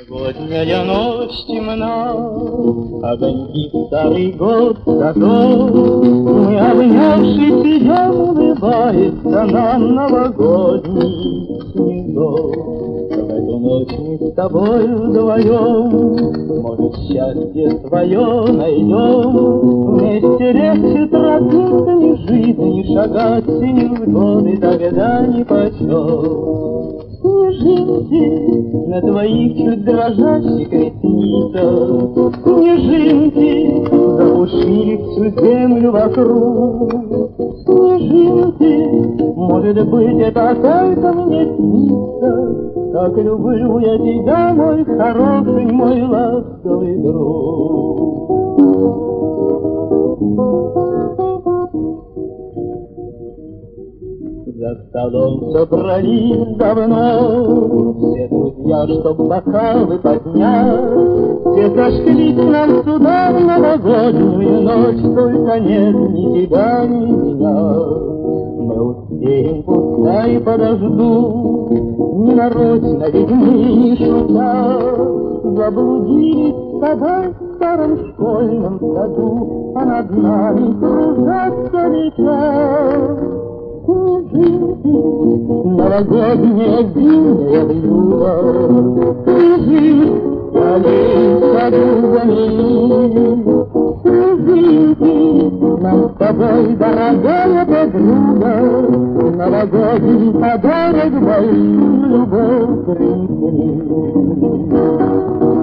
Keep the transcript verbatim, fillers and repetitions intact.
Новогодняя ночь темна, огоньки в старый год садов. Мы, обнявшись, идем, улыбается нам новогодний снегов. В эту ночь мы с тобой вдвоем, может, счастье свое найдем. Вместе легче тропинками жизни шагать, синюю годы тогда нипочем. Снежинки на твоих чуть дрожащих ресницах, снежинки запушили всю землю вокруг. Снежинки, может быть, это только мне снится, как люблю я тебя, мой хороший, мой ласковый друг. За столом собрались давно все друзья, чтоб бокалы поднять. Все сошлись нам сюда в новогоднюю ночь, только нет ни тебя, ни меня. Мы успеем, пускай подожду, не нарочно, ведь мы не шутя заблудились с тобой в старом школьном саду, а над нами кружатся ветра. Снежинки, новогодняя зимняя вьюга, снежинки, аллеи в саду замели. Снежинки, нам с тобой, дорогая подруга, новогодний подарок, большую любовь принесли.